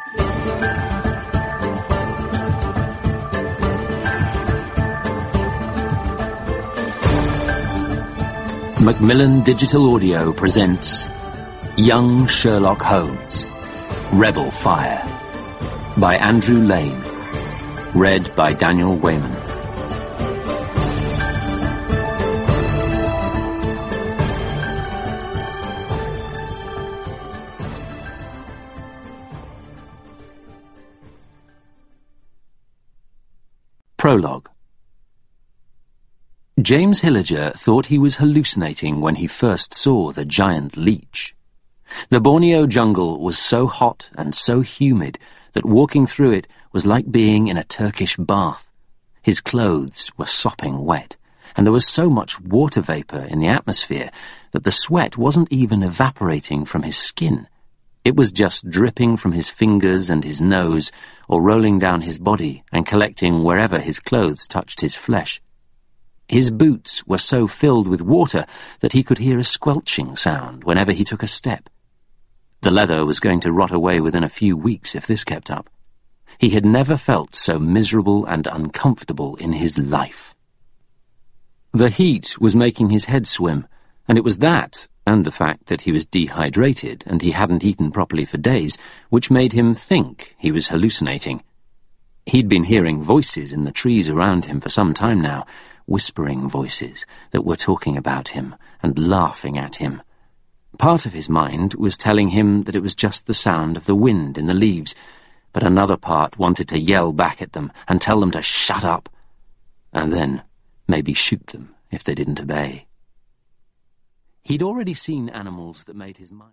Macmillan Digital Audio presents Young Sherlock Holmes, Rebel Fire, by Andrew Lane, read by Daniel Wayman. Prologue. James Hilliger thought he was hallucinating when he first saw the giant leech. The Borneo jungle was so hot and so humid that walking through it was like being in a Turkish bath. His clothes were sopping wet, and there was so much water vapour in the atmosphere that the sweat wasn't even evaporating from his skin. It was just dripping from his fingers and his nose, or rolling down his body and collecting wherever his clothes touched his flesh. His boots were so filled with water that he could hear a squelching sound whenever he took a step. The leather was going to rot away within a few weeks if this kept up. He had never felt so miserable and uncomfortable in his life. The heat was making his head swim, and it was that, and the fact that he was dehydrated and he hadn't eaten properly for days, which made him think he was hallucinating. He'd been hearing voices in the trees around him for some time now, whispering voices that were talking about him and laughing at him. Part of his mind was telling him that it was just the sound of the wind in the leaves, but another part wanted to yell back at them and tell them to shut up, and then maybe shoot them if they didn't obey. He'd already seen animals that made his mind...